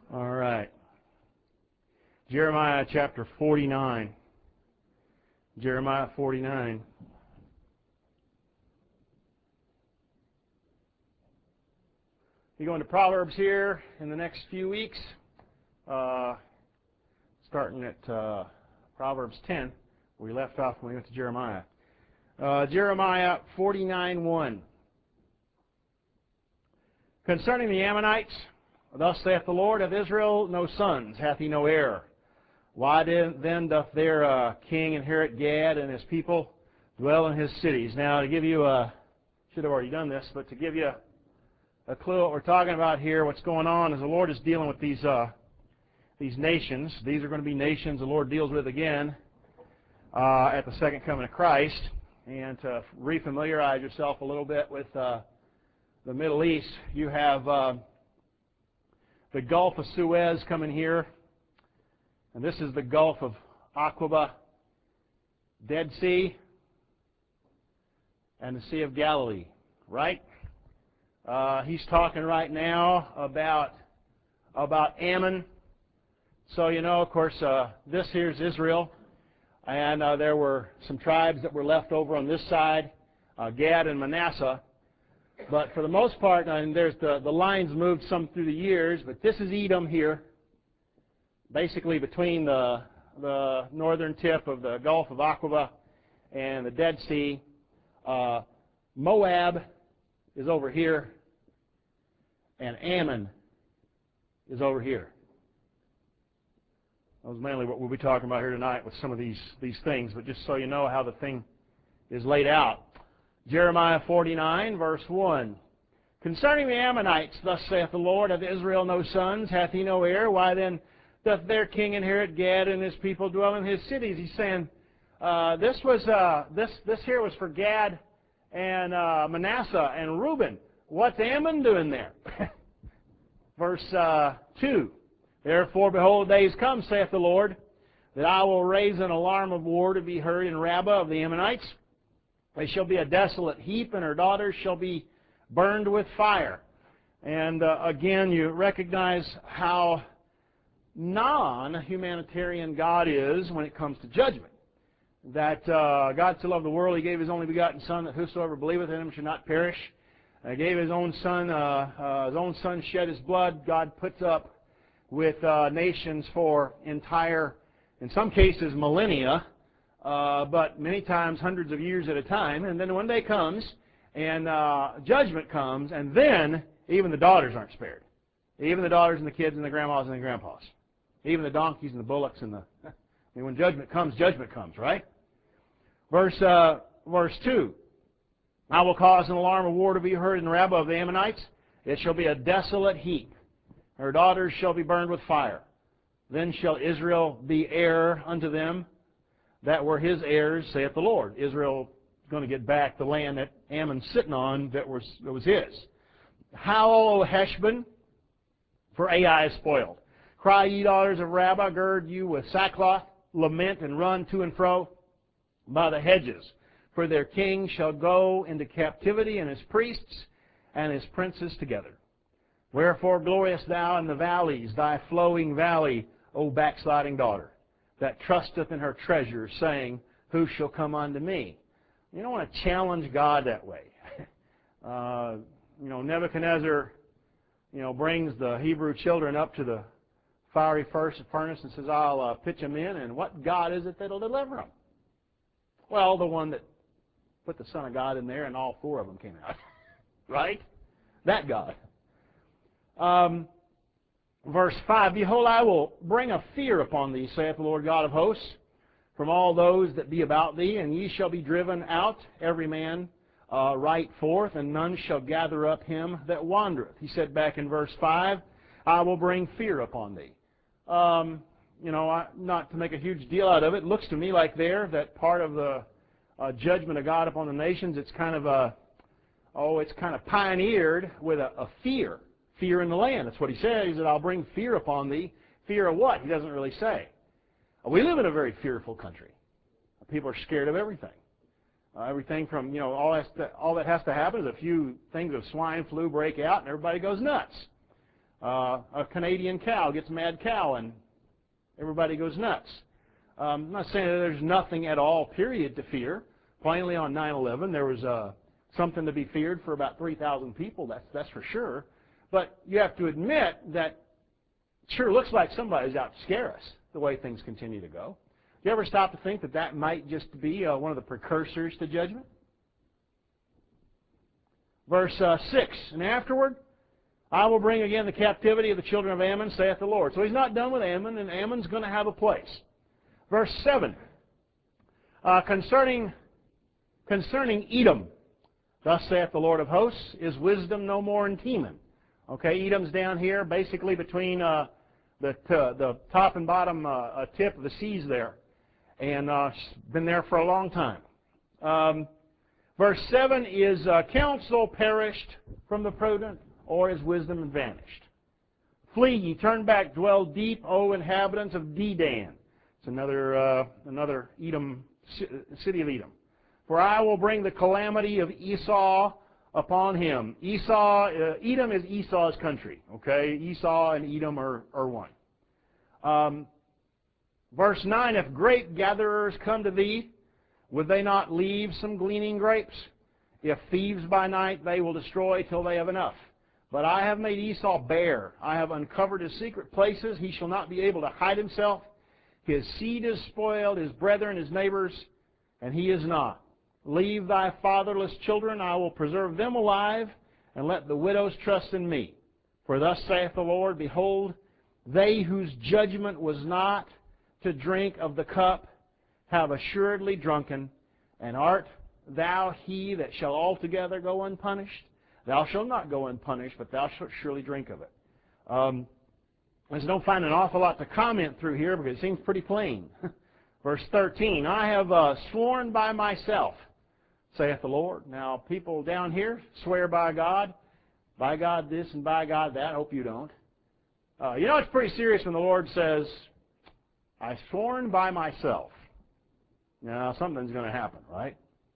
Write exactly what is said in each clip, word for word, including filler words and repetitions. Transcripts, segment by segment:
All right. Jeremiah chapter forty-nine. Jeremiah forty-nine. You go into Proverbs here in the next few weeks, uh, starting at uh, Proverbs ten, where we left off when we went to Jeremiah. Uh, Jeremiah forty-nine one. Concerning the Ammonites, thus saith the Lord, of Israel no sons, hath he no heir. Why then doth their uh, king inherit Gad, and his people dwell in his cities? Now, to give you a, should have already done this, but to give you a clue what we're talking about here, what's going on is the Lord is dealing with these uh, these nations. These are going to be nations the Lord deals with again uh, at the second coming of Christ. And to refamiliarize yourself a little bit with uh, the Middle East, you have uh, the Gulf of Suez coming here, and this is the Gulf of Aqaba, Dead Sea, and the Sea of Galilee, right? Uh, he's talking right now about about Ammon. So you know, of course, uh, this here's Israel, and uh, there were some tribes that were left over on this side, uh, Gad and Manasseh. But for the most part, and there's the, the lines moved some through the years, but this is Edom here, basically between the, the northern tip of the Gulf of Aqaba and the Dead Sea. Uh, Moab is over here, and Ammon is over here. That was mainly what we'll be talking about here tonight with some of these, these things, but just so you know how the thing is laid out. Jeremiah forty-nine, verse one. Concerning the Ammonites, thus saith the Lord, of Israel no sons, hath he no heir? Why then doth their king inherit Gad, and his people dwell in his cities? He's saying, uh, this was uh, this this here was for Gad and uh, Manasseh and Reuben. What's Ammon doing there? Verse uh, two. Therefore, behold, days come, saith the Lord, that I will raise an alarm of war to be heard in Rabbah of the Ammonites. They shall be a desolate heap, and her daughters shall be burned with fire. And uh, again, you recognize how non-humanitarian God is when it comes to judgment. That uh, God so loved the world, He gave His only begotten Son, that whosoever believeth in Him should not perish. He gave His own Son, uh, uh, His own Son shed His blood. God puts up with uh, nations for entire, in some cases, millennia, uh, but many times hundreds of years at a time. And then one day comes, and uh, judgment comes, and then even the daughters aren't spared. Even the daughters and the kids and the grandmas and the grandpas. Even the donkeys and the bullocks and the... I mean, when judgment comes, judgment comes, right? Verse, uh, verse two. I will cause an alarm of war to be heard in Rabbah of the Ammonites. It shall be a desolate heap. Her daughters shall be burned with fire. Then shall Israel be heir unto them that were his heirs, saith the Lord. Israel is going to get back the land that Ammon's sitting on that was, that was his. Howl, O Heshbon, for Ai is spoiled. Cry, ye daughters of Rabbah, gird you with sackcloth, lament and run to and fro by the hedges. For their king shall go into captivity, and his priests and his princes together. Wherefore glorious thou in the valleys, thy flowing valley, O backsliding daughter, that trusteth in her treasures, saying, who shall come unto me? You don't want to challenge God that way. uh, you know, Nebuchadnezzar, you know, brings the Hebrew children up to the fiery furnace and says, I'll uh, pitch them in, and what God is it that'll deliver them? Well, the one that put the Son of God in there, and all four of them came out. Right? That God. Um, verse five, behold, I will bring a fear upon thee, saith the Lord God of hosts, from all those that be about thee, and ye shall be driven out, every man uh, right forth, and none shall gather up him that wandereth. He said back in verse five, I will bring fear upon thee. Um, you know, I, not to make a huge deal out of it, it looks to me like there that part of the uh, judgment of God upon the nations, it's kind of a, oh, it's kind of pioneered with a, a fear. Fear in the land. That's what he says. He said, I'll bring fear upon thee. Fear of what? He doesn't really say. We live in a very fearful country. People are scared of everything. Uh, everything from, you know, all, has to, all that has to happen is a few things of swine flu break out and everybody goes nuts. Uh, a Canadian cow gets mad cow and everybody goes nuts. Um, I'm not saying that there's nothing at all, period, to fear. Plainly on nine eleven, there was uh, something to be feared for about three thousand people, that's, that's for sure. But you have to admit that it sure looks like somebody's out to scare us the way things continue to go. Do you ever stop to think that that might just be uh, one of the precursors to judgment? Verse uh, six, and afterward, I will bring again the captivity of the children of Ammon, saith the Lord. So he's not done with Ammon, and Ammon's going to have a place. Verse seven, uh, concerning, concerning Edom, thus saith the Lord of hosts, is wisdom no more in Teman. Okay, Edom's down here, basically between uh, the, uh, the top and bottom uh, tip of the seas there. And uh, been there for a long time. Um, verse seven is uh, counsel perished from the prudent, or is wisdom vanished? Flee ye, turn back, dwell deep, O inhabitants of Dedan. It's another uh, another Edom, city of Edom. For I will bring the calamity of Esau upon him. Esau, uh, Edom is Esau's country. Okay, Esau and Edom are, are one. Um, Verse nine, if grape gatherers come to thee, would they not leave some gleaning grapes? If thieves by night, they will destroy till they have enough. But I have made Esau bare. I have uncovered his secret places. He shall not be able to hide himself. His seed is spoiled, his brethren, his neighbors, and he is not. Leave thy fatherless children, I will preserve them alive, and let the widows trust in me. For thus saith the Lord, behold, they whose judgment was not to drink of the cup have assuredly drunken, and art thou he that shall altogether go unpunished? Thou shalt not go unpunished, but thou shalt surely drink of it. Um, I just don't find an awful lot to comment through here because it seems pretty plain. Verse thirteen, I have uh, sworn by myself, saith the Lord. Now, people down here swear by God, by God this and by God that. I hope you don't. Uh, you know it's pretty serious when the Lord says, I've sworn by myself. Now, something's going to happen, right?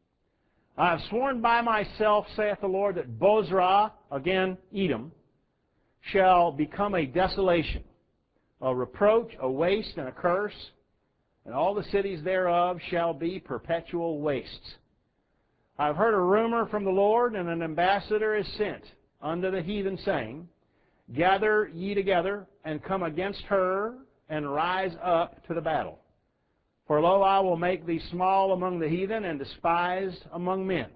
I have sworn by myself, saith the Lord, that Bozrah, again, Edom, shall become a desolation, a reproach, a waste, and a curse, and all the cities thereof shall be perpetual wastes. I have heard a rumor from the Lord, and an ambassador is sent unto the heathen, saying, gather ye together, and come against her, and rise up to the battle. For lo, I will make thee small among the heathen, and despised among men.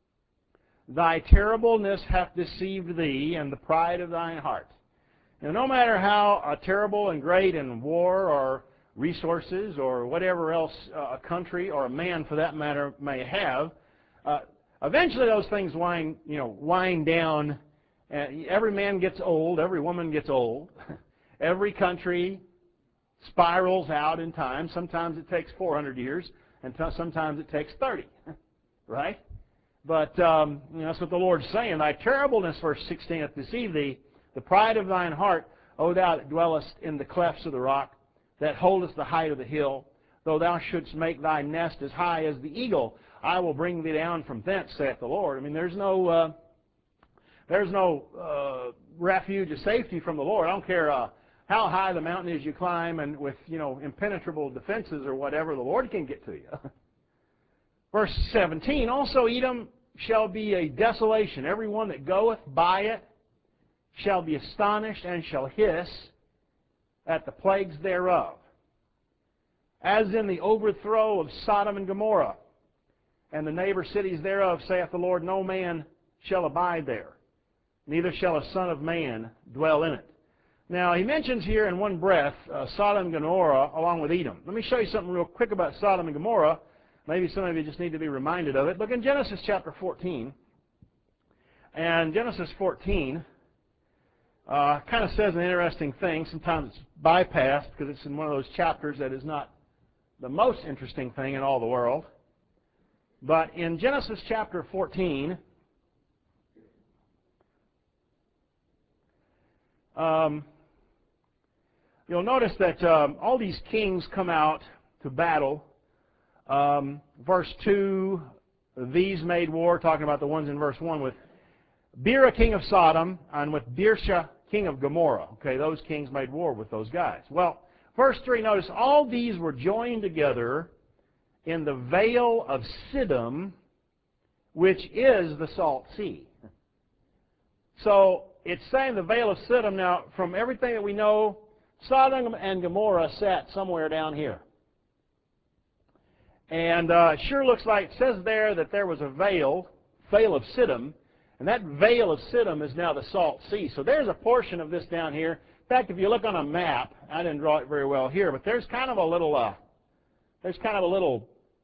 Thy terribleness hath deceived thee, and the pride of thine heart. Now, no matter how uh, terrible and great in war or resources or whatever else uh, a country or a man, for that matter, may have, uh, eventually those things wind, you know, wind down. Uh, every man gets old. Every woman gets old. Every country spirals out in time. Sometimes it takes four hundred years, and sometimes it takes thirty, right? But um, you know, that's what the Lord's saying. Thy terribleness, verse sixteen, hath deceived thee, the pride of thine heart, O thou that dwellest in the clefts of the rock, that holdest the height of the hill. Though thou shouldst make thy nest as high as the eagle, I will bring thee down from thence, saith the Lord. I mean, there's no uh, there's no uh, refuge or safety from the Lord. I don't care uh, how high the mountain is you climb, and with, you know, impenetrable defenses or whatever, the Lord can get to you. Verse seventeen, also Edom shall be a desolation. Every one that goeth by it shall be astonished and shall hiss at the plagues thereof. As in the overthrow of Sodom and Gomorrah, and the neighbor cities thereof, saith the Lord, no man shall abide there, neither shall a son of man dwell in it. Now, he mentions here in one breath uh, Sodom and Gomorrah along with Edom. Let me show you something real quick about Sodom and Gomorrah. Maybe some of you just need to be reminded of it. Look in Genesis chapter fourteen. And Genesis fourteen uh, kind of says an interesting thing. Sometimes it's bypassed because it's in one of those chapters that is not the most interesting thing in all the world. But in Genesis chapter fourteen, um, you'll notice that um, all these kings come out to battle. Um, verse two, these made war, talking about the ones in verse one, with Bera king of Sodom, and with Birsha king of Gomorrah. Okay, those kings made war with those guys. Well, verse three, notice all these were joined together in the Vale of Siddim, which is the Salt Sea. So it's saying the Vale of Siddim. Now, from everything that we know, Sodom and Gomorrah sat somewhere down here. And uh, it sure looks like, it says there that there was a Vale, Vale of Siddim, and that Vale of Siddim is now the Salt Sea. So there's a portion of this down here. In fact, if you look on a map, I didn't draw it very well here, but there's kind of a little, uh, there's kind of a little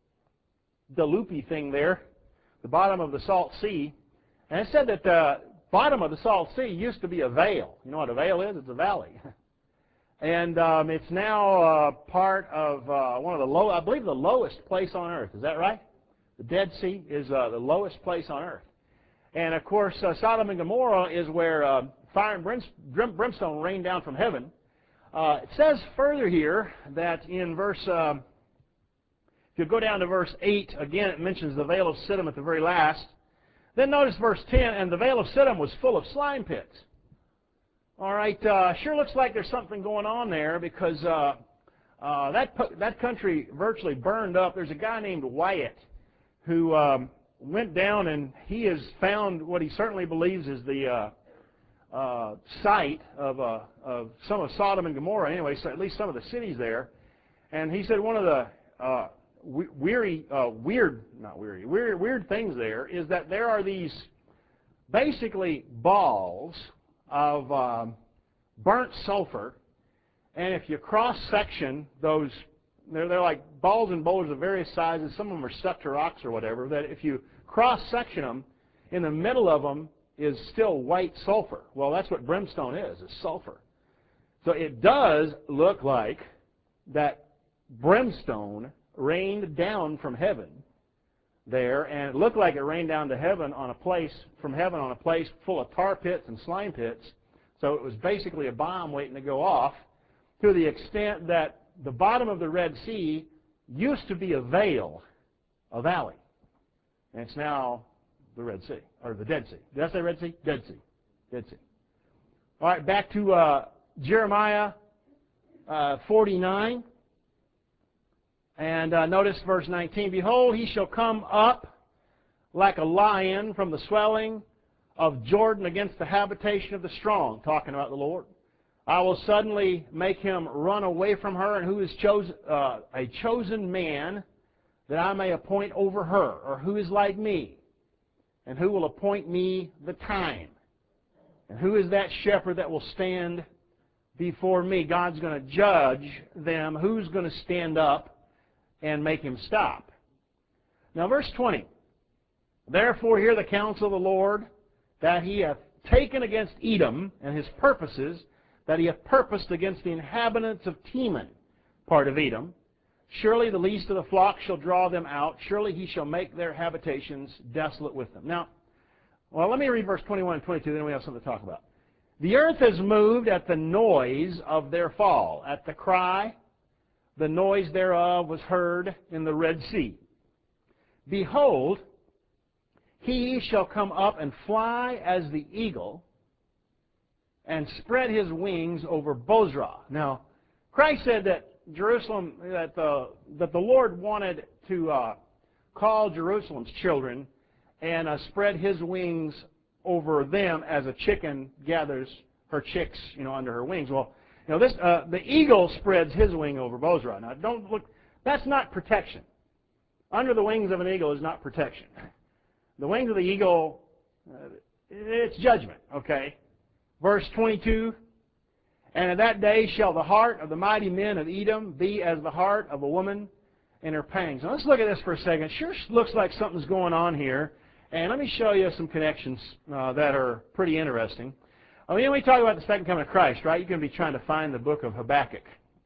loopy thing there, the bottom of the Salt Sea. And it said that the bottom of the Salt Sea used to be a vale. You know what a vale is? It's a valley. And um, it's now uh, part of uh, one of the low, I believe the lowest place on earth. Is that right? The Dead Sea is uh, the lowest place on earth. And of course, uh, Sodom and Gomorrah is where uh, fire and brimstone rained down from heaven. Uh, it says further here that in verse, uh, if you go down to verse eight, again it mentions the Vale of Siddim at the very last. Then notice verse ten, and the Vale of Siddim was full of slime pits. All right, uh, sure looks like there's something going on there because uh, uh, that that country virtually burned up. There's a guy named Wyatt who um, went down and he has found what he certainly believes is the uh, uh, site of, uh, of some of Sodom and Gomorrah. Anyway, so at least some of the cities there. And he said one of the uh, weary, uh, weird, not weary, weird, weird things there is that there are these basically balls of um, burnt sulfur, and if you cross-section those, they're, they're like balls and boulders of various sizes, some of them are stuck to rocks or whatever, that if you cross-section them, in the middle of them is still white sulfur. Well, that's what brimstone is, it's sulfur. So it does look like that brimstone rained down from heaven there, and it looked like it rained down to heaven on a place, from heaven on a place full of tar pits and slime pits. So it was basically a bomb waiting to go off, to the extent that the bottom of the Red Sea used to be a vale, a valley. And it's now the Red Sea, or the Dead Sea. Did I say Red Sea? Dead Sea. Dead Sea. All right, back to uh, Jeremiah uh, forty-nine. And uh, notice verse nineteen. Behold, he shall come up like a lion from the swelling of Jordan against the habitation of the strong, talking about the Lord. I will suddenly make him run away from her, and who is chosen, uh, a chosen man, that I may appoint over her, or who is like me, and who will appoint me the time. And who is that shepherd that will stand before me? God's going to judge them. Who's going to stand up and make him stop? Now verse twenty, therefore hear the counsel of the Lord, that he hath taken against Edom, and his purposes, that he hath purposed against the inhabitants of Teman, part of Edom. Surely the least of the flock shall draw them out, surely he shall make their habitations desolate with them. Now, well, let me read verse twenty-one and twenty-two, then we have something to talk about. The earth is moved at the noise of their fall, at the cry. The noise thereof was heard in the Red Sea. Behold, he shall come up and fly as the eagle, and spread his wings over Bozrah. Now, Christ said that Jerusalem, that the that the Lord wanted to uh, call Jerusalem's children and uh, spread his wings over them as a chicken gathers her chicks, you know, under her wings. Well, you know, this uh, the eagle spreads his wing over Bozrah. Now, don't look. That's not protection. Under the wings of an eagle is not protection. The wings of the eagle, uh, it's judgment. Okay. Verse twenty-two. And in that day shall the heart of the mighty men of Edom be as the heart of a woman in her pangs. Now let's look at this for a second. It sure looks like something's going on here. And let me show you some connections uh, that are pretty interesting. I mean, when we talk about the second coming of Christ, right, you're going to be trying to find the book of Habakkuk.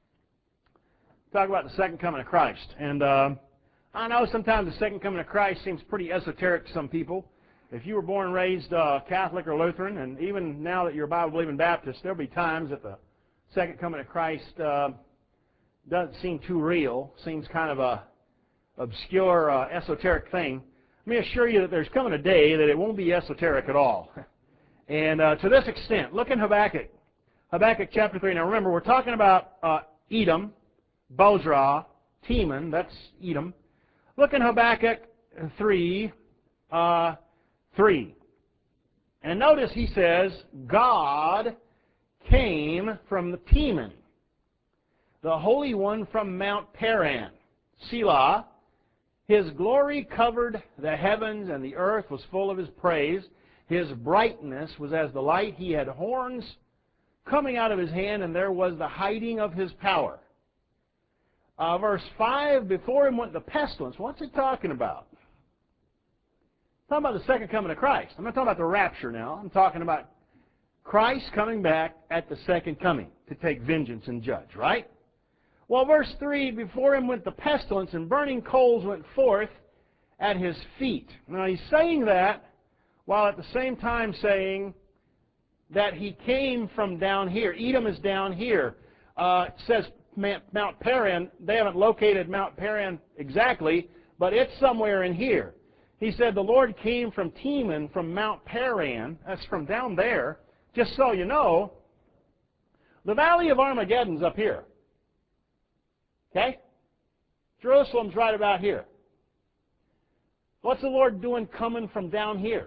Talk about the second coming of Christ. And uh, I know sometimes the second coming of Christ seems pretty esoteric to some people. If you were born and raised uh, Catholic or Lutheran, and even now that you're a Bible-believing Baptist, there'll be times that the second coming of Christ uh, doesn't seem too real, seems kind of a obscure, uh, esoteric thing. Let me assure you that there's coming a day that it won't be esoteric at all. And uh, to this extent, look in Habakkuk, Habakkuk chapter three. Now remember, we're talking about uh, Edom, Bozrah, Teman, that's Edom. Look in Habakkuk three, uh, three. And notice he says, God came from the Teman, the Holy One from Mount Paran, Selah. His glory covered the heavens, and the earth was full of His praise. His brightness was as the light. He had horns coming out of His hand, and there was the hiding of His power. Uh, verse five, before Him went the pestilence. What's it talking about? Talking about the second coming of Christ. I'm not talking about the rapture now. I'm talking about Christ coming back at the second coming to take vengeance and judge, right? Well, verse three, before Him went the pestilence, and burning coals went forth at His feet. Now, He's saying that while at the same time saying that He came from down here. Edom is down here. Uh, it says Mount Paran. They haven't located Mount Paran exactly, but it's somewhere in here. He said the Lord came from Teman, from Mount Paran. That's from down there. Just so you know, the Valley of Armageddon's up here. Okay? Jerusalem's right about here. What's the Lord doing coming from down here?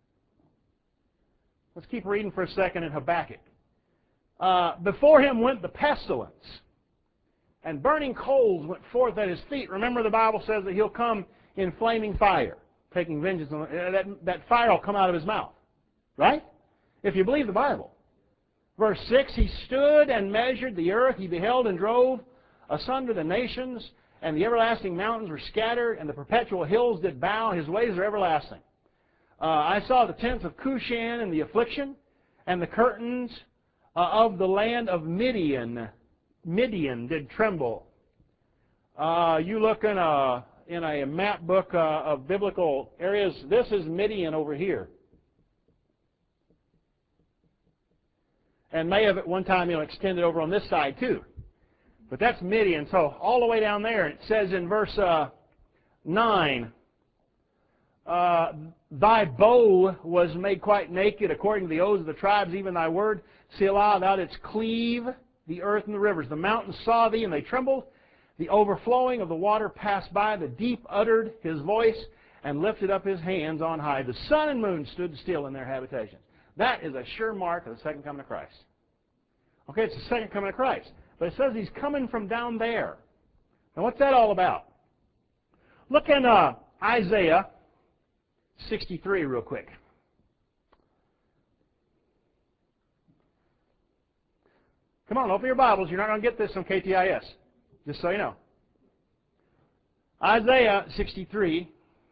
Let's keep reading for a second in Habakkuk. Uh, before Him went the pestilence, and burning coals went forth at His feet. Remember, the Bible says that He'll come in flaming fire, taking vengeance on uh, that, that fire will come out of His mouth. Right? If you believe the Bible. Verse six, He stood and measured the earth. He beheld and drove asunder the nations, and the everlasting mountains were scattered, and the perpetual hills did bow. His ways are everlasting. Uh, I saw the tents of Cushan and the affliction, and the curtains uh, of the land of Midian. Midian did tremble. Uh, you look in a, in a map book uh, of biblical areas. This is Midian over here. And may have at one time, you know, extended over on this side too. But that's Midian. So all the way down there, it says in verse uh, nine, uh, Thy bow was made quite naked, according to the oaths of the tribes, even Thy word, Selah, Thou didst cleave the earth and the rivers. The mountains saw Thee, and they trembled. The overflowing of the water passed by. The deep uttered His voice, and lifted up His hands on high. The sun and moon stood still in their habitations. That is a sure mark of the second coming of Christ. Okay, it's the second coming of Christ. But it says He's coming from down there. Now, what's that all about? Look in uh, Isaiah sixty-three real quick. Come on, open your Bibles. You're not going to get this on K T I S, just so you know. Isaiah sixty-three.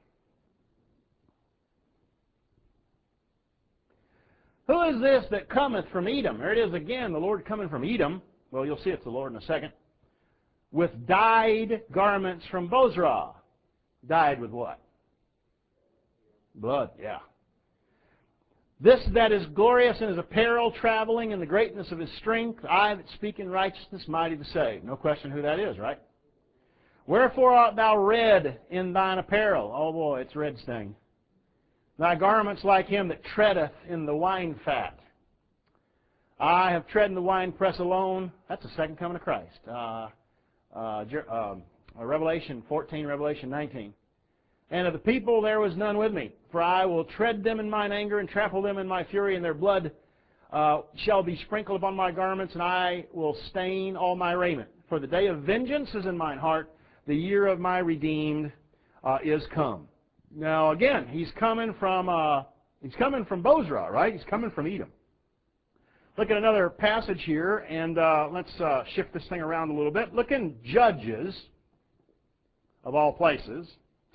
Who is this that cometh from Edom? There it is again, the Lord coming from Edom. Well, you'll see it's the Lord in a second. With dyed garments from Bozrah. Dyed with what? Blood, yeah. This that is glorious in His apparel, traveling in the greatness of His strength, I that speak in righteousness, mighty to save. No question who that is, right? Wherefore art thou red in thine apparel? Oh boy, it's red stain. Thy garments like him that treadeth in the wine fat. I have tread in the winepress alone. That's the second coming of Christ. Uh, uh, uh, Revelation fourteen, Revelation nineteen. And of the people there was none with me, for I will tread them in mine anger and trample them in my fury, and their blood uh, shall be sprinkled upon my garments, and I will stain all my raiment. For the day of vengeance is in mine heart, the year of my redeemed uh, is come. Now again, he's coming from uh, he's coming from Bozrah, right? He's coming from Edom. Look at another passage here, and uh, let's uh, shift this thing around a little bit. Look in Judges, of all places.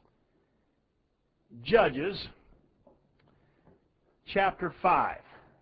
Judges, chapter five.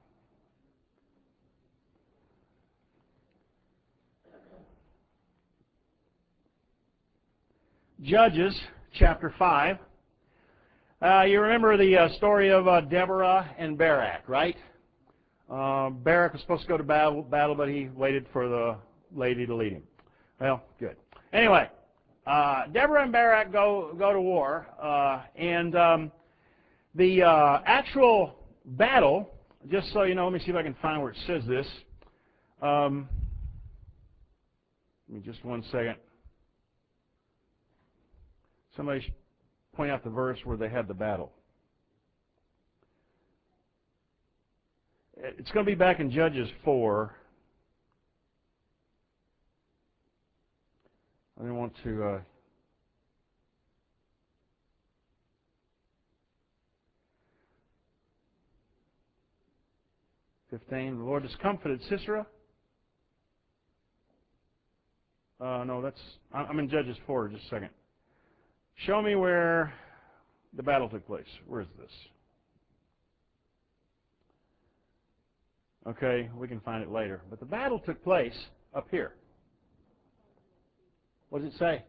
Judges, chapter five. Uh, you remember the uh, story of uh, Deborah and Barak, right? Uh, Barak was supposed to go to battle, battle, but he waited for the lady to lead him. Well, good. Anyway, uh, Deborah and Barak go go to war, uh, and um, the uh, actual battle just so you know, let me see if I can find where it says this. Um, give me just one second. Somebody should point out the verse where they had the battle. It's going to be back in Judges four. I didn't want to... Uh, fifteen, the Lord discomfited Sisera. Uh, no, that's... I'm in Judges four, just a second. Show me where the battle took place. Where is this? Okay, we can find it later. But the battle took place up here. What does it say?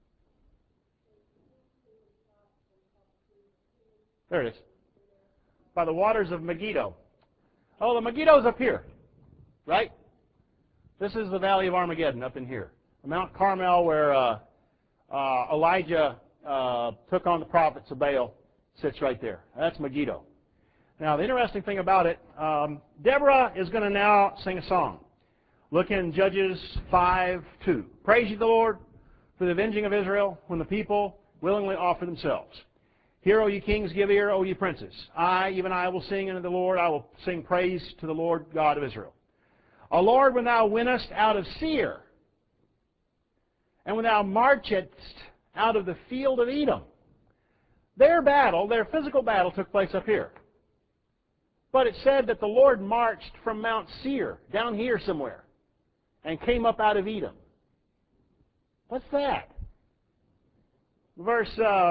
There it is. By the waters of Megiddo. Oh, the Megiddo's up here, right? This is the Valley of Armageddon up in here. Mount Carmel, where uh, uh, Elijah uh, took on the prophets of Baal, sits right there. That's Megiddo. Now, the interesting thing about it, um, Deborah is going to now sing a song. Look in Judges five two. Praise ye the Lord for the avenging of Israel when the people willingly offer themselves. Hear, O ye kings, give ear, O ye princes. I, even I, will sing unto the Lord. I will sing praise to the Lord God of Israel. O Lord, when thou wentest out of Seir, and when thou marchest out of the field of Edom. Their battle, their physical battle, took place up here. But it said that the Lord marched from Mount Seir, down here somewhere, and came up out of Edom. What's that? Verse uh,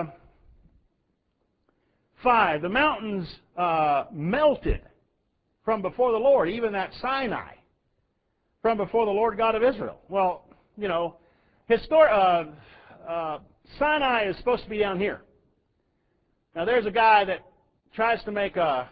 five, the mountains uh, melted from before the Lord, even that Sinai, from before the Lord God of Israel. Well, you know, histor- uh, uh, Sinai is supposed to be down here. Now, there's a guy that tries to make a,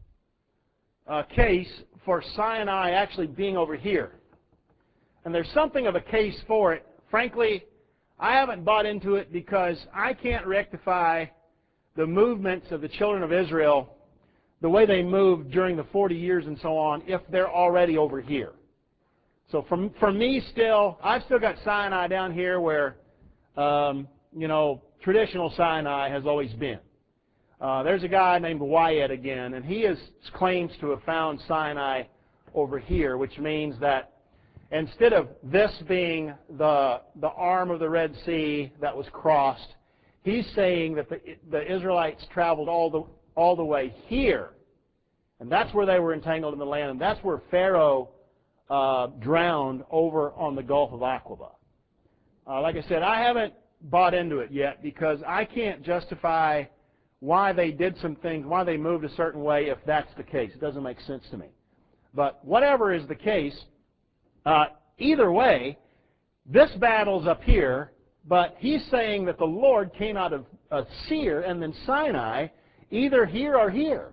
a case for Sinai actually being over here. And there's something of a case for it. Frankly, I haven't bought into it because I can't rectify the movements of the children of Israel, the way they moved during the forty years and so on, if they're already over here. So for, for me still, I've still got Sinai down here where, um, you know, traditional Sinai has always been. Uh, there's a guy named Wyatt again, and he is, claims to have found Sinai over here, which means that instead of this being the, the arm of the Red Sea that was crossed, he's saying that the, the Israelites traveled all the, all the way here, and that's where they were entangled in the land, and that's where Pharaoh uh, drowned over on the Gulf of Aqaba. Uh, like I said, I haven't bought into it yet because I can't justify why they did some things, why they moved a certain way if that's the case. It doesn't make sense to me. But whatever is the case, uh, either way, this battle's up here, but he's saying that the Lord came out of uh, Seir and then Sinai, either here or here.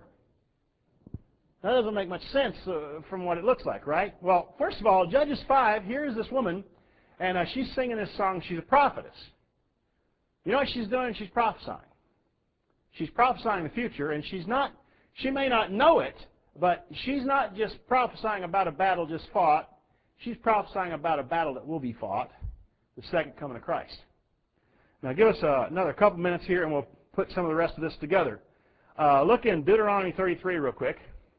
That doesn't make much sense uh, from what it looks like, right? Well, first of all, Judges five, here's this woman, and uh, she's singing this song. She's a prophetess. You know what she's doing? She's prophesying. She's prophesying the future, and she's not, she may not know it, but she's not just prophesying about a battle just fought. She's prophesying about a battle that will be fought, the second coming of Christ. Now, give us uh, another couple minutes here, and we'll put some of the rest of this together. Uh, look in Deuteronomy thirty-three real quick.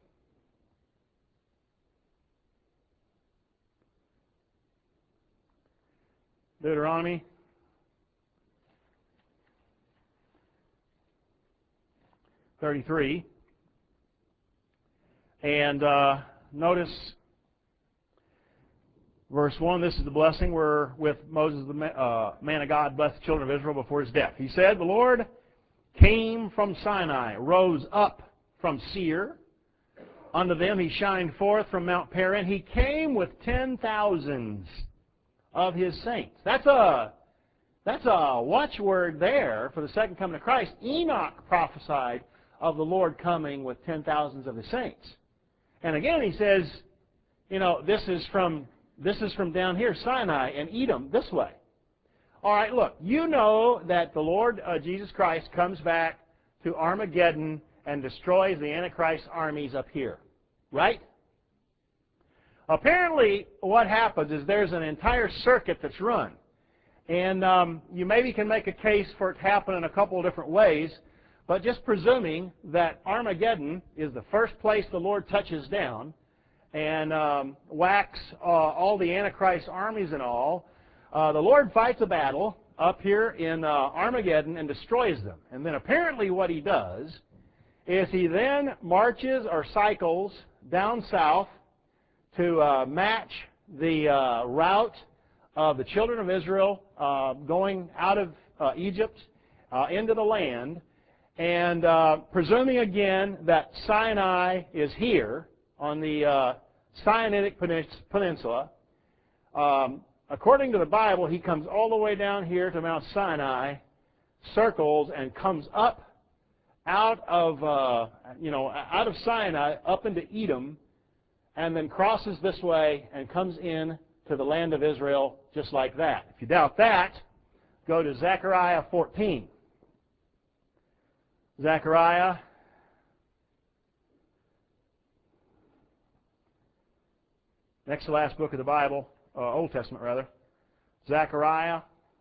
Deuteronomy thirty-three. And uh, notice verse one, this is the blessing where with Moses, the uh, man of God, blessed the children of Israel before his death. He said, the Lord came from Sinai, rose up from Seir. Unto them he shined forth from Mount Paran. He came with ten thousands of his saints. That's a, that's a watchword there for the second coming of Christ. Enoch prophesied of the Lord coming with ten thousands of his saints. And again he says, you know, this is from this is from down here, Sinai and Edom, this way. All right, look, you know that the Lord uh, Jesus Christ comes back to Armageddon and destroys the Antichrist armies up here. right? Apparently, what happens is there's an entire circuit that's run. And um, you maybe can make a case for it to happen in a couple of different ways, but just presuming that Armageddon is the first place the Lord touches down and um, whacks uh, all the Antichrist armies and all, uh, the Lord fights a battle up here in uh, Armageddon and destroys them. And then apparently what he does is he then marches or cycles down south to uh, match the uh, route of the children of Israel uh, going out of uh, Egypt uh, into the land, and uh, presuming again that Sinai is here on the uh, Sinaitic Peninsula, um, according to the Bible, he comes all the way down here to Mount Sinai, circles, and comes up out of uh, you know out of Sinai up into Edom, and then crosses this way and comes in to the land of Israel just like that. If you doubt that, go to Zechariah fourteen. Zechariah next to the last book of the Bible, uh, Old Testament rather. Zechariah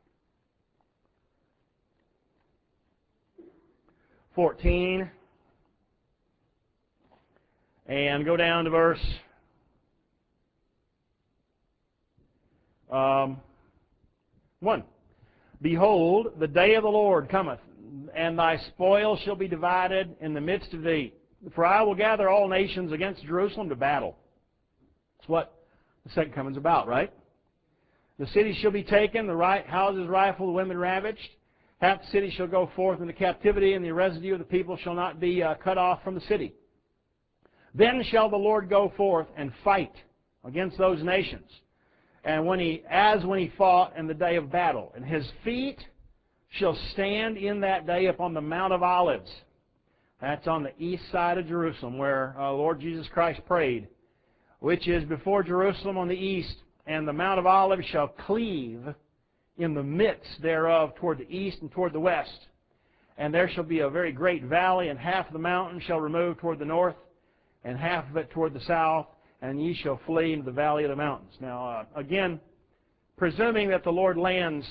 fourteen, and go down to verse Um, one. Behold, the day of the Lord cometh, and thy spoil shall be divided in the midst of thee. For I will gather all nations against Jerusalem to battle. That's what the second coming is about, right? The city shall be taken, the right houses rifled, the women ravaged. Half the city shall go forth into captivity, and the residue of the people shall not be uh, cut off from the city. Then shall the Lord go forth and fight against those nations, and when he, as when he fought in the day of battle. And his feet shall stand in that day upon the Mount of Olives. That's on the east side of Jerusalem, where uh, Lord Jesus Christ prayed, which is before Jerusalem on the east. And the Mount of Olives shall cleave in the midst thereof toward the east and toward the west. And there shall be a very great valley, and half of the mountain shall remove toward the north, and half of it toward the south, and ye shall flee into the valley of the mountains. Now, uh, again, presuming that the Lord lands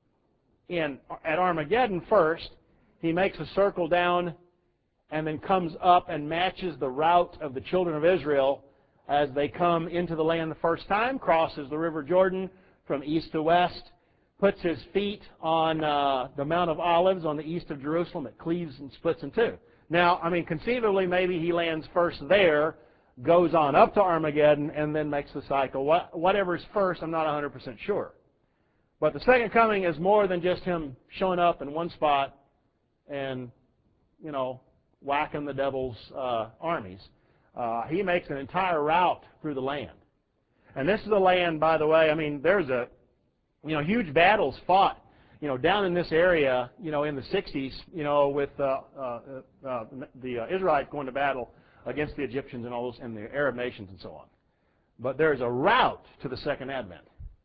in at Armageddon first, he makes a circle down and then comes up and matches the route of the children of Israel as they come into the land the first time, crosses the River Jordan from east to west, puts his feet on uh, the Mount of Olives on the east of Jerusalem. It cleaves and splits in two. Now, I mean, conceivably, maybe he lands first there, goes on up to Armageddon, and then makes the cycle. What, whatever's first, I'm not one hundred percent sure. But the second coming is more than just him showing up in one spot and, you know, whacking the devil's uh, armies. Uh, he makes an entire route through the land. And this is the land, by the way, I mean, there's a, you know, huge battles fought, you know, down in this area, you know, in the sixties, you know, with uh, uh, uh, the uh, Israelites going to battle against the Egyptians and all those, and the Arab nations and so on. But there's a route to the second advent.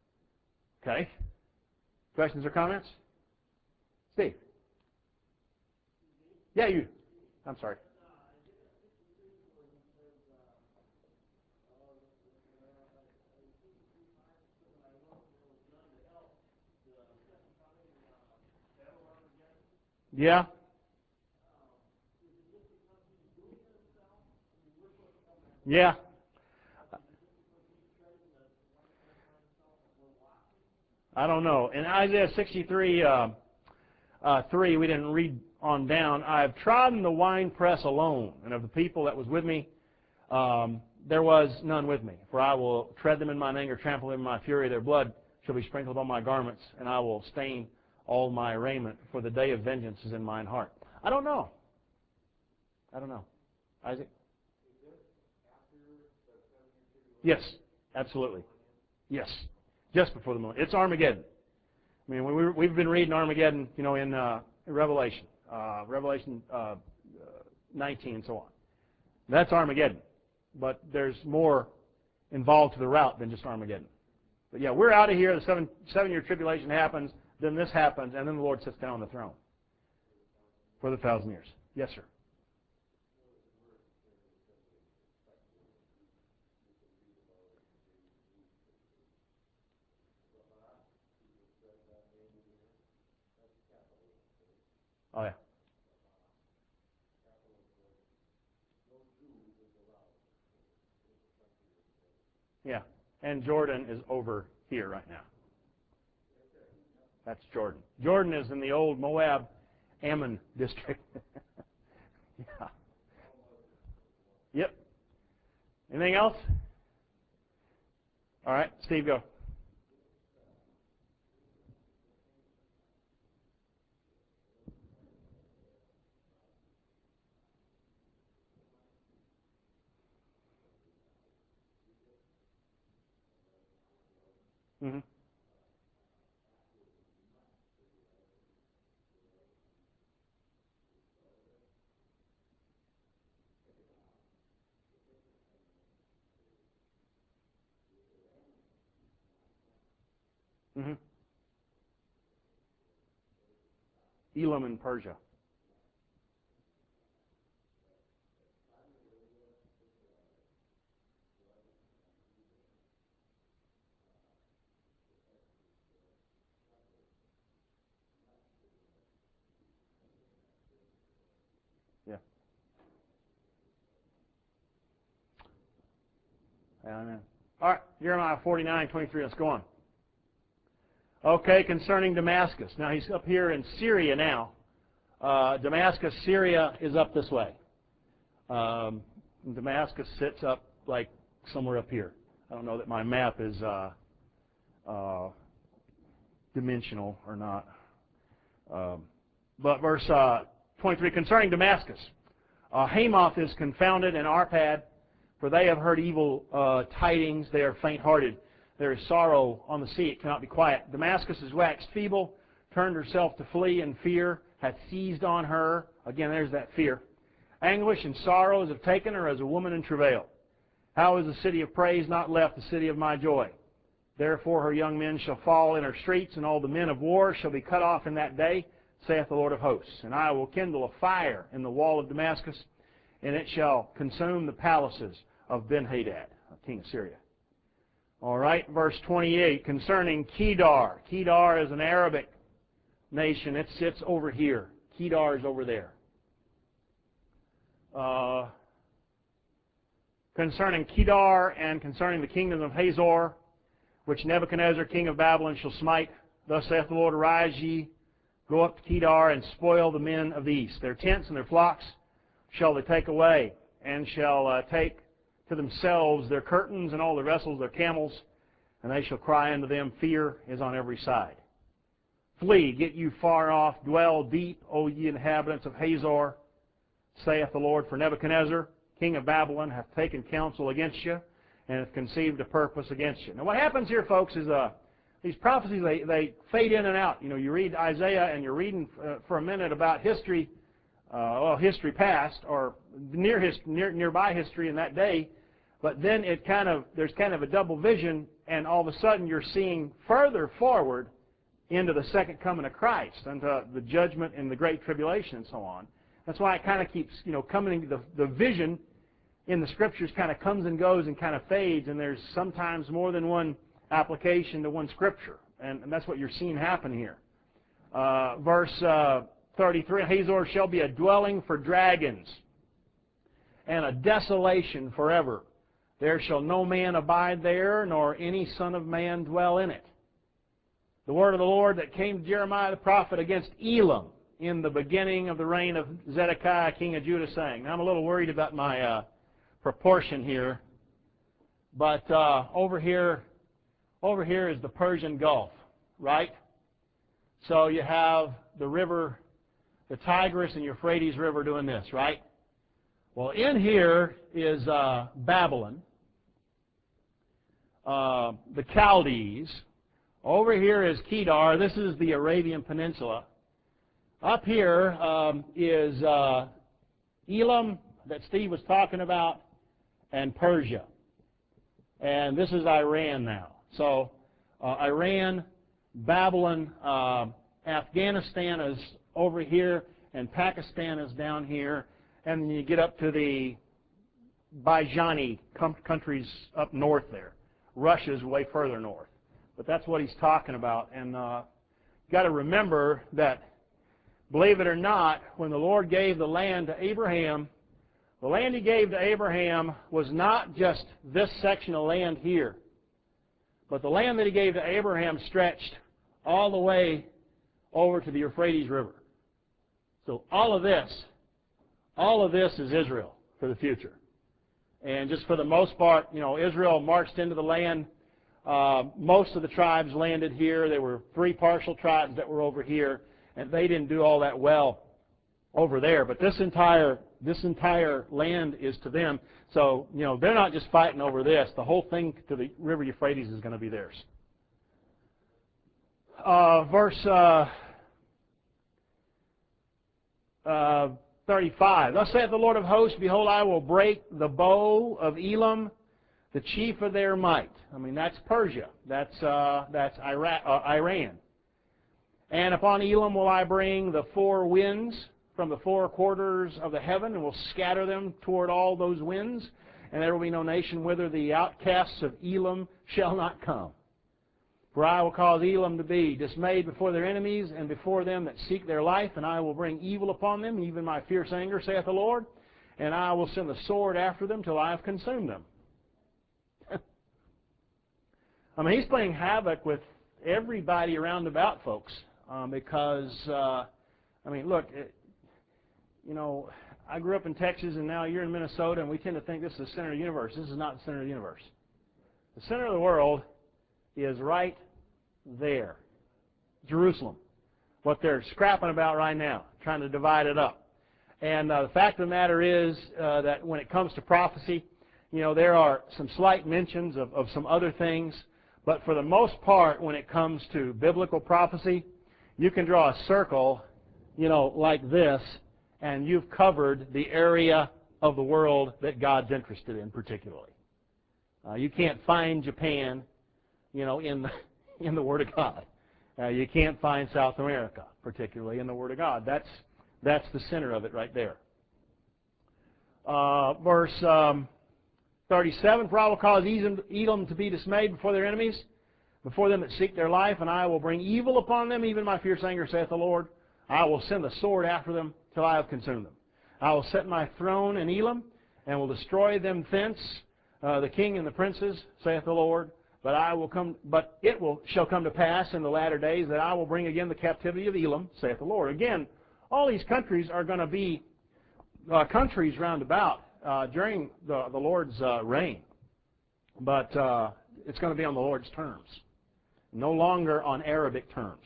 Okay? Questions or comments? Steve? Yeah, you. I'm sorry. Yeah. Yeah. I don't know. In Isaiah sixty-three, uh, uh, three, we didn't read on down. I have trodden the winepress alone, and of the people that was with me, um, there was none with me. For I will tread them in mine anger, trample them in my fury. Their blood shall be sprinkled on my garments, and I will stain all my raiment, for the day of vengeance is in mine heart. I don't know. I don't know. Isaac? Yes, absolutely. Yes, just before the millennium. It's Armageddon. I mean, we, we've been reading Armageddon, you know, in, uh, in Revelation, uh, Revelation uh, nineteen and so on. That's Armageddon. But there's more involved to the route than just Armageddon. But yeah, we're out of here. The seven, seven-year tribulation happens. Then this happens, and then the Lord sits down on the throne for the thousand years. Yes, sir. Oh, yeah. Yeah. And Jordan is over here right now. That's Jordan. Jordan is in the old Moab, Ammon district. Yeah. Yep. Anything else? All right, Steve, go. Mm-hmm. Mm-hmm. Elam in Persia. Yeah. Amen. All right, Jeremiah forty-nine, twenty-three. Let's go on. Okay, concerning Damascus. Now he's up here in Syria now. Uh, Damascus, Syria is up this way. Um, Damascus sits up like somewhere up here. I don't know that my map is uh, uh, dimensional or not. Um, but verse uh, twenty-three, concerning Damascus. Uh, Hamath is confounded, and Arpad, for they have heard evil uh, tidings. They are faint-hearted. There is sorrow on the sea. It cannot be quiet. Damascus is waxed feeble, turned herself to flee, and fear hath seized on her. Again, there's that fear. Anguish and sorrows have taken her as a woman in travail. How is the city of praise not left, the city of my joy? Therefore her young men shall fall in her streets, and all the men of war shall be cut off in that day, saith the Lord of hosts. And I will kindle a fire in the wall of Damascus, and it shall consume the palaces of Ben-Hadad, king of Syria. All right, verse twenty-eight, concerning Kedar. Kedar is an Arabic nation. It sits over here. Kedar is over there. Uh, concerning Kedar and concerning the kingdom of Hazor, which Nebuchadnezzar, king of Babylon, shall smite. Thus saith the Lord, arise ye, go up to Kedar, and spoil the men of the east. Their tents and their flocks shall they take away, and shall uh, take to themselves their curtains and all their vessels, their camels, and they shall cry unto them, fear is on every side. Flee, get you far off, dwell deep, O ye inhabitants of Hazor, saith the Lord, for Nebuchadnezzar, king of Babylon, hath taken counsel against you, and hath conceived a purpose against you. Now what happens here, folks, is uh, these prophecies, they, they fade in and out. You know, you read Isaiah, and you're reading uh, for a minute about history, uh, well, history past, or near, his, near nearby history in that day, but then it kind of, there's kind of a double vision, and all of a sudden you're seeing further forward into the second coming of Christ, unto the judgment and the great tribulation and so on. That's why it kind of keeps, you know, coming, the, the vision in the Scriptures kind of comes and goes and kind of fades, and there's sometimes more than one application to one Scripture, and, and that's what you're seeing happen here. Uh, verse uh, thirty-three, Hazor shall be a dwelling for dragons, and a desolation forever. There shall no man abide there, nor any son of man dwell in it. The word of the Lord that came to Jeremiah the prophet against Elam in the beginning of the reign of Zedekiah, king of Judah, saying. Now I'm a little worried about my uh, proportion here, but uh, over here, over here is the Persian Gulf, right? So you have the river, the Tigris and Euphrates River doing this, right? Well, in here is uh, Babylon, uh, the Chaldees. Over here is Kedar. This is the Arabian Peninsula. Up here um, is uh, Elam that Steve was talking about, and Persia. And this is Iran now. So uh, Iran, Babylon, uh, Afghanistan is over here, and Pakistan is down here. And then you get up to the Bajani countries up north there. Russia's way further north. But that's what he's talking about. And uh, you've got to remember that believe it or not, when the Lord gave the land to Abraham, the land He gave to Abraham was not just this section of land here, but the land that He gave to Abraham stretched all the way over to the Euphrates River. So all of this, all of this is Israel for the future. And just for the most part, you know, Israel marched into the land. Uh, most of the tribes landed here. There were three partial tribes that were over here, and they didn't do all that well over there. But this entire this entire land is to them. So, you know, they're not just fighting over this. The whole thing to the river Euphrates is going to be theirs. Uh, verse uh, uh, thirty-five. Thus saith the Lord of hosts, behold, I will break the bow of Elam, the chief of their might. I mean, that's Persia. That's uh, that's Iraq, uh, Iran. And upon Elam will I bring the four winds from the four quarters of the heaven, and will scatter them toward all those winds. And there will be no nation whither the outcasts of Elam shall not come. For I will cause Elam to be dismayed before their enemies, and before them that seek their life, and I will bring evil upon them, even my fierce anger, saith the Lord, and I will send the sword after them till I have consumed them. I mean, He's playing havoc with everybody around about, folks, um, because, uh, I mean, look, it, you know, I grew up in Texas, and now you're in Minnesota, and we tend to think this is the center of the universe. This is not the center of the universe. The center of the world is right there, Jerusalem, what they're scrapping about right now, trying to divide it up. And uh, the fact of the matter is uh, that when it comes to prophecy, you know, there are some slight mentions of, of some other things, but for the most part, when it comes to biblical prophecy, you can draw a circle, you know, like this, and you've covered the area of the world that God's interested in particularly. Uh, you can't find Japan, you know, in the, in the Word of God. Uh, you can't find South America, particularly, in the Word of God. That's, that's the center of it right there. Uh, verse um, thirty-seven, for I will cause Edom to be dismayed before their enemies, before them that seek their life, and I will bring evil upon them, even my fierce anger, saith the Lord. I will send the sword after them till I have consumed them. I will set my throne in Elam, and will destroy them thence, uh, the king and the princes, saith the Lord. But I will come. But it will shall come to pass in the latter days that I will bring again the captivity of Elam, saith the Lord. Again, all these countries are going to be uh, countries round about uh, during the, the Lord's uh, reign, but uh, it's going to be on the Lord's terms, no longer on Arabic terms.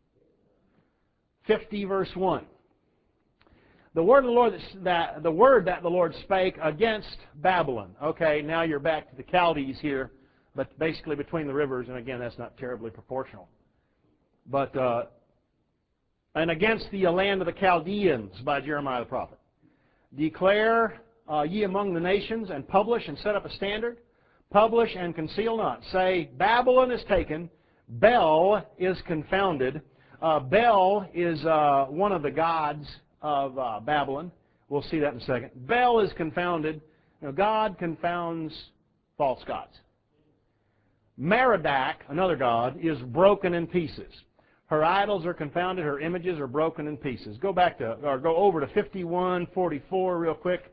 fifty verse one. The word of the Lord that the word that the Lord spake against Babylon. Okay, now you're back to the Chaldees here, but basically between the rivers, and again, that's not terribly proportional. But uh, and against the land of the Chaldeans by Jeremiah the prophet. Declare uh, ye among the nations, and publish and set up a standard. Publish and conceal not. Say, Babylon is taken, Bel is confounded. Uh, Bel is uh, one of the gods of uh, Babylon. We'll see that in a second. Bel is confounded. You know, God confounds false gods. Merodach, another god, is broken in pieces. Her idols are confounded. Her images are broken in pieces. Go back to, or go over to fifty-one forty-four real quick.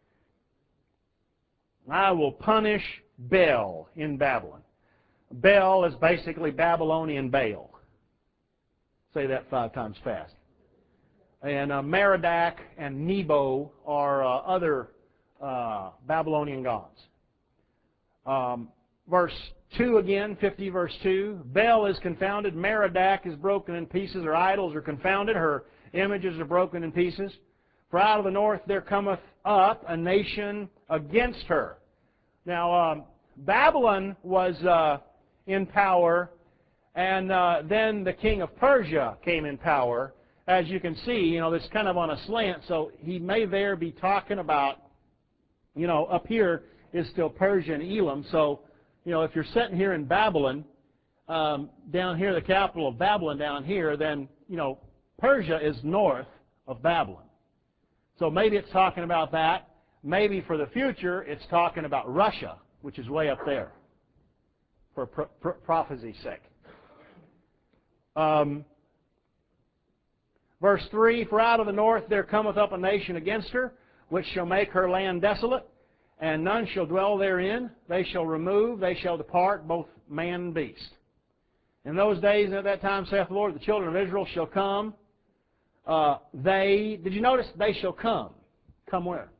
I will punish Bel in Babylon. Bel is basically Babylonian Baal. Say that five times fast. And uh, Merodach and Nebo are uh, other uh, Babylonian gods. Um, verse two again, fifty verse two. Bel is confounded. Merodach is broken in pieces. Her idols are confounded. Her images are broken in pieces. For out of the north there cometh up a nation against her. Now, um, Babylon was uh, in power, and uh, then the king of Persia came in power. As you can see, you know, this kind of on a slant, so he may there be talking about, you know, up here is still Persia and Elam. So, you know, if you're sitting here in Babylon, um, down here, the capital of Babylon down here, then, you know, Persia is north of Babylon. So maybe it's talking about that. Maybe for the future, it's talking about Russia, which is way up there, for pro pro prophecy's sake. Um, Verse three, for out of the north there cometh up a nation against her, which shall make her land desolate, and none shall dwell therein. They shall remove, they shall depart, both man and beast. In those days and at that time, saith the Lord, the children of Israel shall come. Uh, they, did you notice? They shall come. Come where?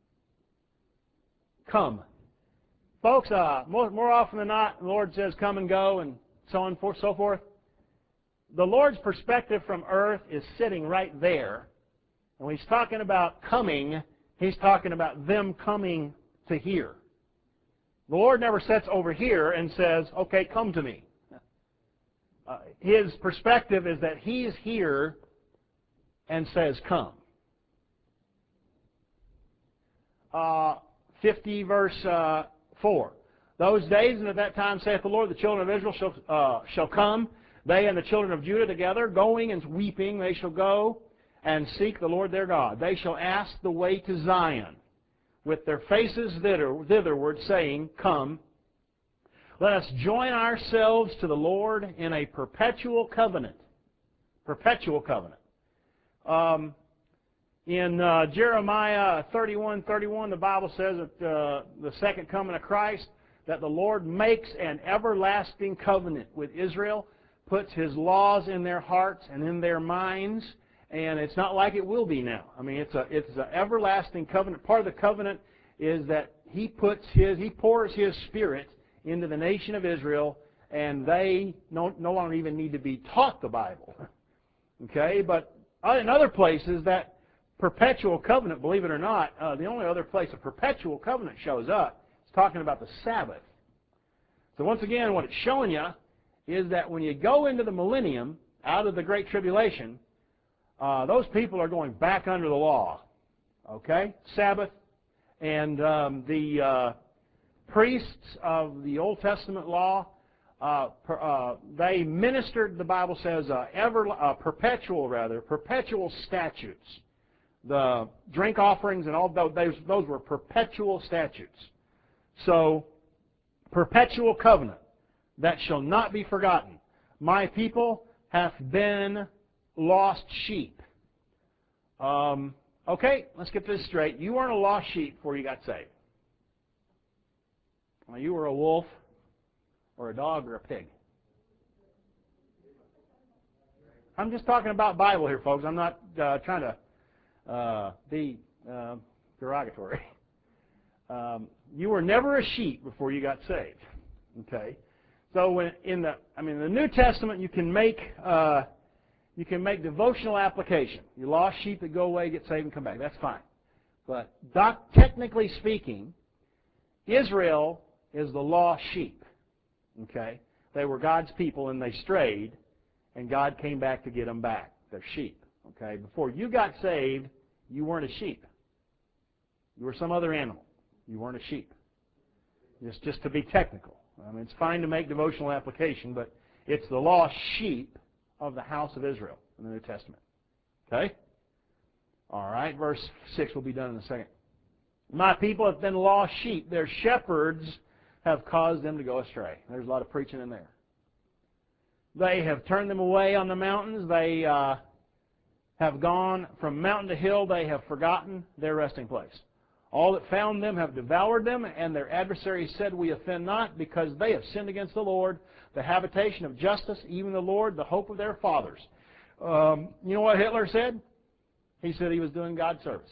Come. Folks, uh, more, more often than not, the Lord says come and go and so on and so forth. The Lord's perspective from earth is sitting right there. And when He's talking about coming, He's talking about them coming to here. The Lord never sits over here and says, okay, come to me. Uh, his perspective is that He's here and says, come. Uh, fifty verse uh, four. Those days and at that time, saith the Lord, the children of Israel shall, uh, shall come, they and the children of Judah together, going and weeping, they shall go and seek the Lord their God. They shall ask the way to Zion, with their faces thither, thitherward, saying, come, let us join ourselves to the Lord in a perpetual covenant. Perpetual covenant. Um, in uh, Jeremiah thirty-one thirty-one, the Bible says that uh, the second coming of Christ, that the Lord makes an everlasting covenant with Israel, puts His laws in their hearts and in their minds, and it's not like it will be now. I mean, it's a it's an everlasting covenant. Part of the covenant is that He puts His He pours His Spirit into the nation of Israel, and they no, no longer even need to be taught the Bible. Okay, but in other places, that perpetual covenant, believe it or not, uh, the only other place a perpetual covenant shows up, it's talking about the Sabbath. So once again, what it's showing you is that when you go into the millennium, out of the Great Tribulation, uh, those people are going back under the law. Okay? Sabbath. And um, the uh, priests of the Old Testament law, uh, per, uh, they ministered, the Bible says, uh, ever, uh, perpetual, rather, perpetual statutes. The drink offerings and all those, those were perpetual statutes. So, perpetual covenant that shall not be forgotten. My people hath been lost sheep. Um, okay, let's get this straight. You weren't a lost sheep before you got saved. Well, you were a wolf or a dog or a pig. I'm just talking about Bible here, folks. I'm not uh, trying to uh, be uh, derogatory. Um, you were never a sheep before you got saved. Okay, so when in the I mean the New Testament, you can make uh, you can make devotional application. You lost sheep that go away, get saved, and come back. That's fine. But doc, technically speaking, Israel is the lost sheep. Okay, they were God's people and they strayed, and God came back to get them back. They're sheep. Okay, before you got saved, you weren't a sheep. You were some other animal. You weren't a sheep. Just, just to be technical. I mean, it's fine to make devotional application, but it's the lost sheep of the house of Israel in the New Testament. Okay? All right, verse six will be done in a second. My people have been lost sheep. Their shepherds have caused them to go astray. There's a lot of preaching in there. They have turned them away on the mountains. They uh, have gone from mountain to hill. They have forgotten their resting place. All that found them have devoured them, and their adversaries said, we offend not, because they have sinned against the Lord, the habitation of justice, even the Lord, the hope of their fathers. Um, you know what Hitler said? He said he was doing God's service.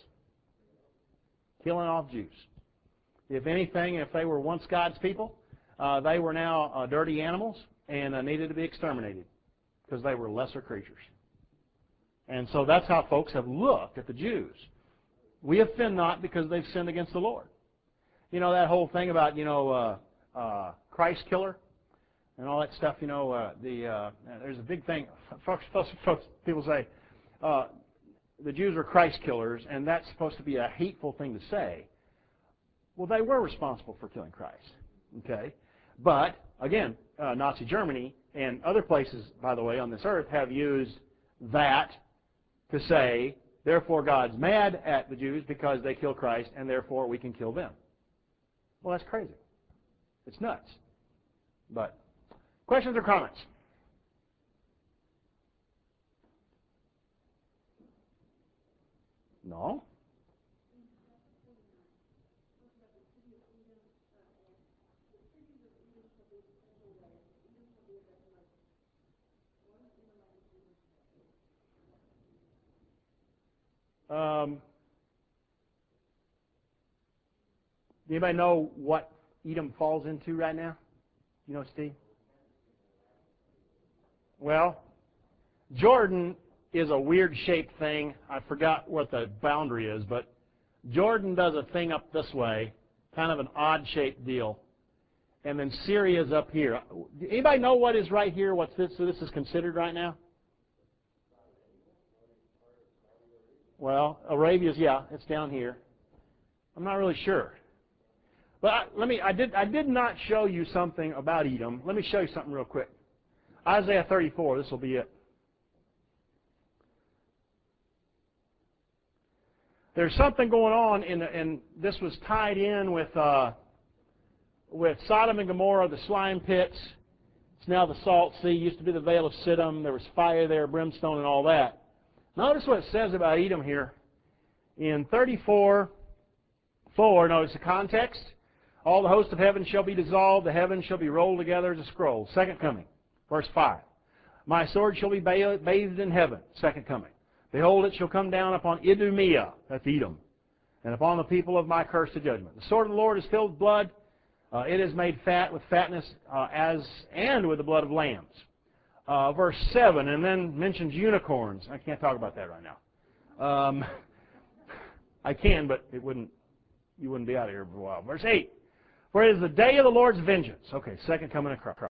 Killing off Jews. If anything, if they were once God's people, uh, they were now uh, dirty animals and uh, needed to be exterminated because they were lesser creatures. And so that's how folks have looked at the Jews. We offend not because they've sinned against the Lord. You know, that whole thing about, you know, uh, uh, Christ killer and all that stuff, you know, uh, the uh, there's a big thing. Folks, folks, folks people say uh, the Jews are Christ killers, and that's supposed to be a hateful thing to say. Well, they were responsible for killing Christ. Okay? But, again, uh, Nazi Germany and other places, by the way, on this earth have used that to say, therefore, God's mad at the Jews because they kill Christ, and therefore we can kill them. Well, that's crazy. It's nuts. But, questions or comments? No. Um, anybody know what Edom falls into right now? You know, Steve? Well, Jordan is a weird-shaped thing. I forgot what the boundary is, but Jordan does a thing up this way, kind of an odd-shaped deal. And then Syria's up here. Anybody know what is right here, what this, this is considered right now? Well, Arabia's, yeah, it's down here. I'm not really sure. But I, let me, I did, I did not show you something about Edom. Let me show you something real quick. Isaiah thirty-four, this will be it. There's something going on, in the, and this was tied in with, uh, with Sodom and Gomorrah, the slime pits. It's now the Salt Sea. It used to be the Vale of Siddim. There was fire there, brimstone, and all that. Notice what it says about Edom here. In thirty-four four, notice the context. All the hosts of heaven shall be dissolved. The heavens shall be rolled together as a scroll. Second coming. Verse five. My sword shall be bathed in heaven. Second coming. Behold, it shall come down upon Idumea, that's Edom, and upon the people of my curse to judgment. The sword of the Lord is filled with blood. Uh, it is made fat with fatness uh, as and with the blood of lambs. Uh, verse seven, and then mentions unicorns. I can't talk about that right now. Um, I can, but it wouldn't. You wouldn't be out of here for a while. Verse eight, for it is the day of the Lord's vengeance. Okay, second coming of Christ.